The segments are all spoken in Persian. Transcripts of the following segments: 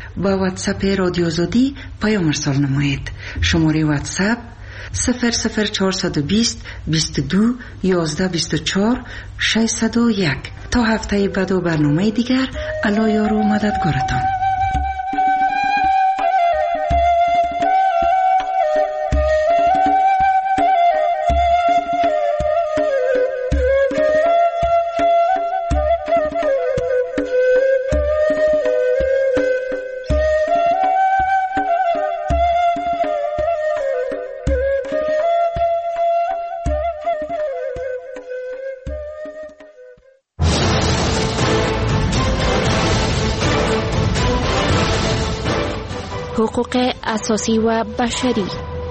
با واتساپ رادیو آزادی پیام ارسال نمایید. شماره واتساپ 00420 22 11 24 601. تا هفته بعد و برنامه دیگر، الله یار و مددگارتان. حقوق اساسی و بشری.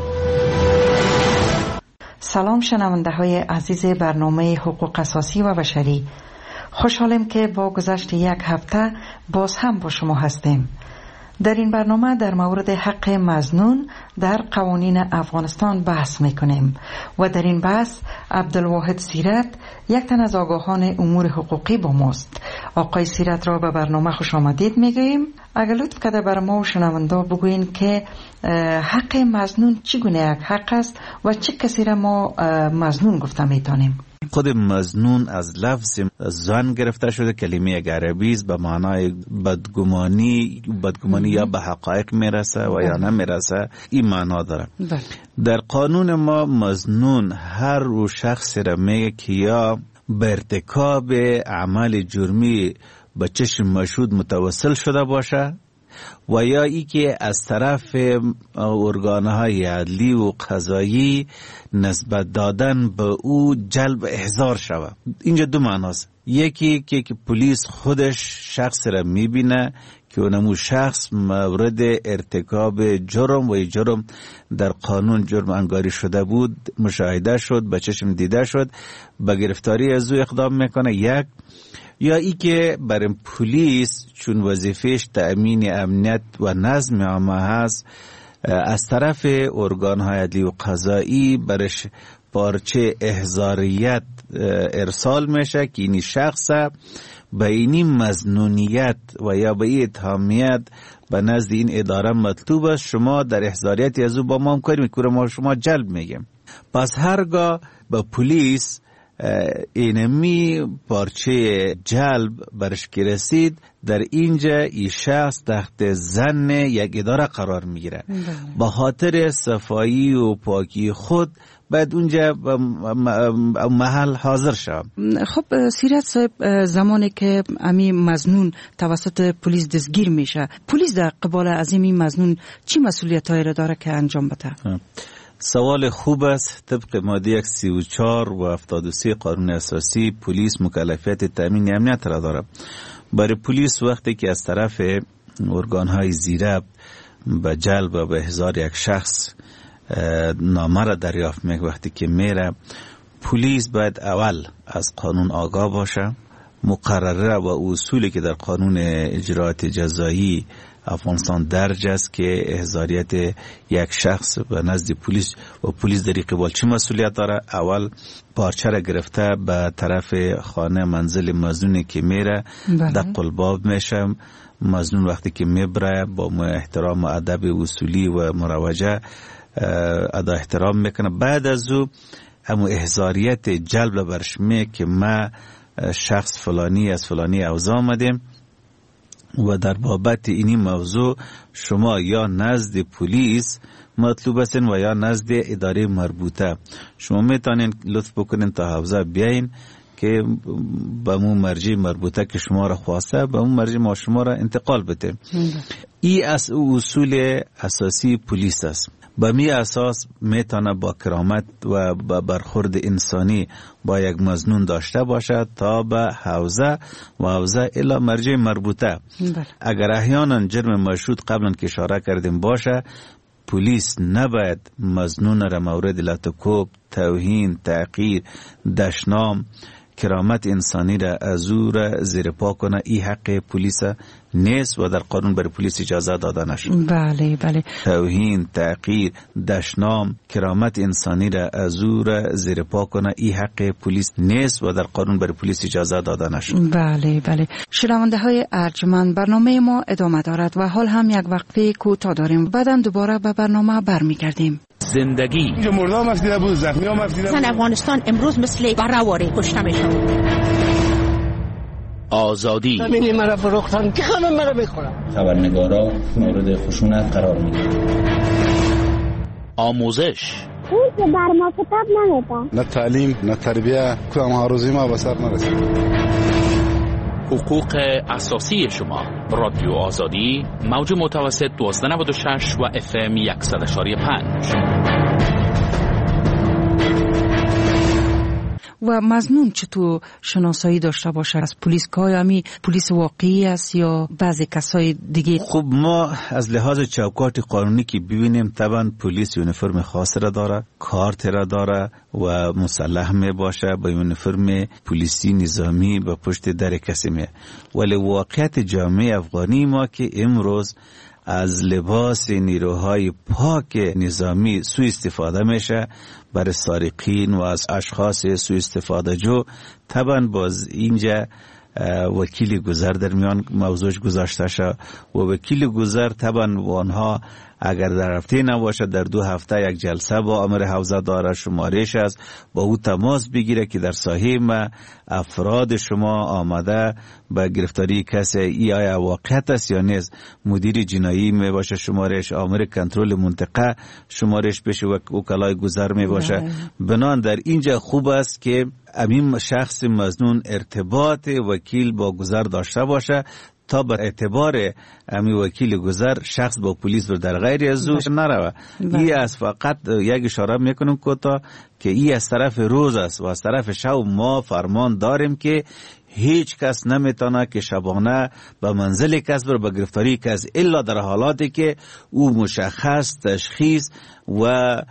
سلام شنونده های عزیز برنامه حقوق اساسی و بشری. خوشحالم که با گذشت یک هفته باز هم با شما هستیم. در این برنامه در مورد حق مظنون در قوانین افغانستان بحث میکنیم و در این بحث عبدالواحد سیرت، یک تن از آگاهان امور حقوقی با ماست. آقای سیرت را به برنامه خوش آمدید میگوییم. اگر لطف کرده بر ما و شنونده بگوین که حق مظنون چگونه یک حق است و چه کسی را ما مظنون گفته میتونیم؟ خود مظنون از لفظ ظن گرفته شده، کلمه عربی است، به معنای بدگمانی یا به حقایق میرسه و یا نمیرسه، این معنا داره. در قانون ما مظنون هر رو شخص را میگه که یا به ارتکاب عمل جرمی به چشم مشهود متوسل شده باشه و یا ای که از طرف ارگانهای عدلی و قضایی نسبت دادن به او جلب احضار شود. اینجا دو معناست. یکی که پلیس خودش شخص را میبینه که اونمو شخص مورد ارتکاب جرم و جرم در قانون جرم انگاری شده بود، مشاهده شد، به چشم دیده شد، به گرفتاری از او اقدام میکنه. یک یا ای که برای پلیس چون وظیفهش تأمین امنیت و نظم عامه هست، از طرف ارگان‌های عدلی و قضایی برش پارچه احضاریت ارسال میشه که این شخص به این مظنونیت و یا به این اتهامیت به نزد این اداره مطلوب است، شما در احضاریت از او با ما همکاری میکنه، ما شما جلب میگیم. پس هرگاه به پلیس اینمی پارچه جلب برش که رسید، در اینجا این شخص تحت ظن یک اداره قرار میگیره. با خاطر صفایی و پاکی خود باید اونجا محل حاضر شد. خب سیرت صاحب، زمانی که امی مظنون توسط پلیس دستگیر میشه، پلیس در قبال از این مظنون چی مسئولیتایی را داره که انجام بده؟ سوال خوب است. طبق ماده 34 و 73 قانون اساسی پلیس مکلفیت تامین امنیت را دارد. برای پلیس وقتی که از طرف ارگان‌های زیره به جلب و به احضار یک شخص نامه را دریافت میکنه، وقتی که میره، پلیس باید اول از قانون آگاه باشه، مقرره و اصولی که در قانون اجراات جزایی افغانستان درج است که احضاریت یک شخص به نزد پلیس و پلیس در قبال چه مسئولیت داره. اول پارچه را گرفته به طرف خانه منزل مظنونی که میره، دق الباب میشه. مظنون وقتی که میبره با احترام و ادب اصولی و مروجه ادا احترام میکنه. بعد از او همو احضاریت جلب برش میگه که ما شخص فلانی از فلانی اوضاع آمدیم و در بابت اینی موضوع شما یا نزد پلیس مطلوب هستین و یا نزد اداره مربوطه. شما میتونین لطف بکنین تا حوزه بیاین که به اون مرجع مربوطه که شما را خواسته به اون مرجع ما شما را انتقال بده. این از اصول اساسی پلیس است. به می اساس میتونه با کرامت و با برخورد انسانی با یک مظنون داشته باشد تا به حوزه و حوزه الی مرجع مربوطه. اگر احیانا جرم مشهود قبلا که اشاره کردیم باشه، پلیس نباید مظنون را مورد لطکوب، توهین، تحقیر، دشنام کرامت انسانی را از او را زیر پا کنه، این حق پلیس نیست و در قانون برای پلیس اجازه داده نشد. بله بله. توهین، تحقیر، دشنام، کرامت انسانی را از او را زیر پا کنه، این حق پلیس نیست و در قانون برای پلیس اجازه داده نشد. بله بله. شنونده های ارجمند، برنامه ما ادامه دارد و حال هم یک وقفه کوتاه داریم. بعداً دوباره به برنامه برمیگردیم. زندگی اینجا مردم افتیده بود، زخمی هم افتیده بود. افغانستان امروز مثل برآواره کشته میشن. آزادی همین مرا فروختن که همه مرا بخورن. خبرنگارا مورد خشونت قرار میگیرن. آموزش اون که بر ما کتاب نمیده، نه تعلیم نه تربیه، کدام هاروزی ما به سر نرسید. حقوق اساسی شما. رادیو آزادی، موج متوسط 1296 و FM 100.5. و مظنون چطور شناسایی داشته باشه از پلیس؟ که آیا پلیس واقعی است یا بعضی کسای دیگه؟ خب ما از لحاظ چوکات قانونی که ببینیم، طبعا پلیس یونیفرم خاص را داره، کارت را داره و مسلح می باشه با یونیفرم پلیسی نظامی به پشت در کسی می. ولی واقعیت جامعه افغانی ما که امروز از لباس نیروهای پاک نظامی سوء استفاده میشه برای سارقین و از اشخاص سوء استفاده جو. طبعا باز اینجا وکیل گذر در میان موضوعش گذاشته شد و وکیل گذر طبعا و آنها اگر در هفته نباشه در 2 هفته یک جلسه با امر حوزه داره، شمارش است، با او تماس بگیره که در ساحه ما افراد شما آمده به گرفتاری کسی ای آیا واقعیت است یا نیست. مدیر جنایی می باشه شمارش، آمر کنترل منطقه شمارش بشه و وکلای گذر می باشه. بنان در اینجا خوب است که امین شخص مظنون ارتباط وکیل با گذر داشته باشه تا بر اعتبار امی وکیل گذر شخص با پلیس در غیر از او نروه. ای از فقط یک اشاره میکنم که ای از طرف روز است و از طرف شب ما فرمان داریم که هیچ کس نمیتونه که شبانه به منزل کس بر به گرفتاری کس الا در حالاتی که او مشخص تشخیص و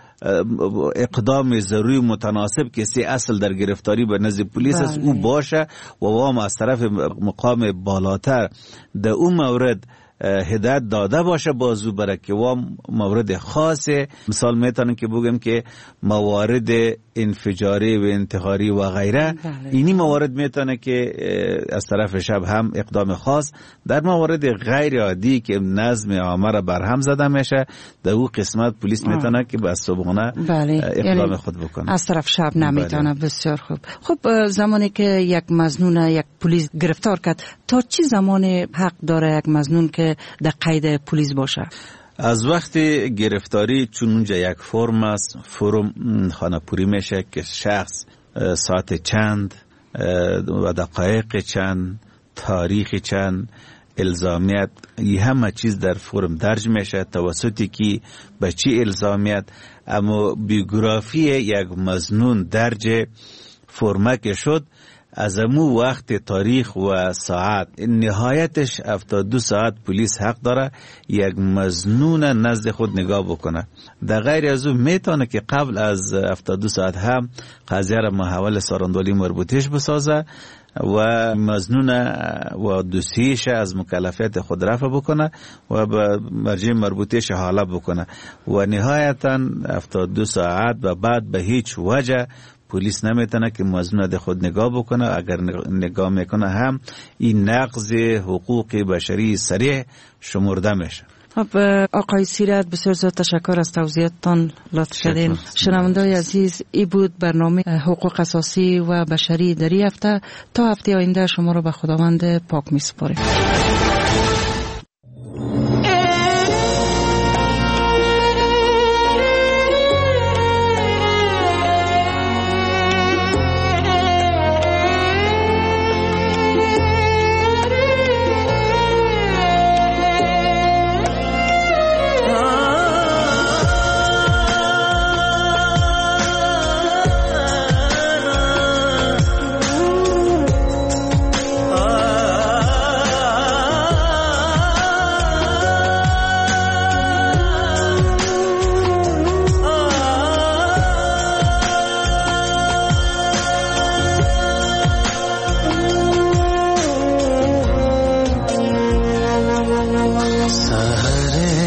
اقدام ضروری متناسب که سی اصل در گرفتاری به نزد پلیس است او باشه و وام از طرف مقام بالاتر در اون مورد هدایت داده باشه بازو برای که وام مورد خاصه. مثال میتونم که بگم که موارد انفجاری و انتحاری و غیره، اینی موارد میتونه که از طرف شب هم اقدام خاص. در موارد غیر عادی که نظم عامه را برهم زده میشه در او قسمت پلیس میتونه که به صبحانه اقدام خود بکنه، از طرف شب نمیتونه. بسیار خوب. خب زمانی که یک مظنون یک پلیس گرفتار کرد، تا چی زمان حق داره یک مظنون که در قید پلیس باشه؟ از وقت گرفتاری، چون اونجا یک فرم است، فرم خانه پوری میشه که شخص ساعت چند و دقایق چند، تاریخ چند، الزامیت، این همه چیز در فرم درج میشه توسطی که به چی الزامیت. اما بیوگرافی یک مظنون درج فرمه شد از امو وقت، تاریخ و ساعت، نهایتش 72 ساعت پلیس حق داره یک مظنون نزد خود نگاه بکنه. در غیر از اون میتونه که قبل از 72 ساعت هم قضیه را محول ساراندولی مربوطیش بسازه و مظنون و دوستیش از مکلفیت خود رفع بکنه و به مرجع مربوطیش حاله بکنه و نهایتا 72 ساعت و بعد به هیچ وجه پلیس نمیتونه که مظنون ده خود نگاه بکنه. اگر نگاه میکنه هم این نقض حقوق بشری صریح شمرده میشه. آقای سیرت، بسیار زیاد تشکر از توضیحاتتان، لطف کردین. شنونده‌های عزیز، این بود برنامه حقوق اساسی و بشری در این هفته. تا هفته آینده شما رو به خداوند پاک میسپاریم. سحر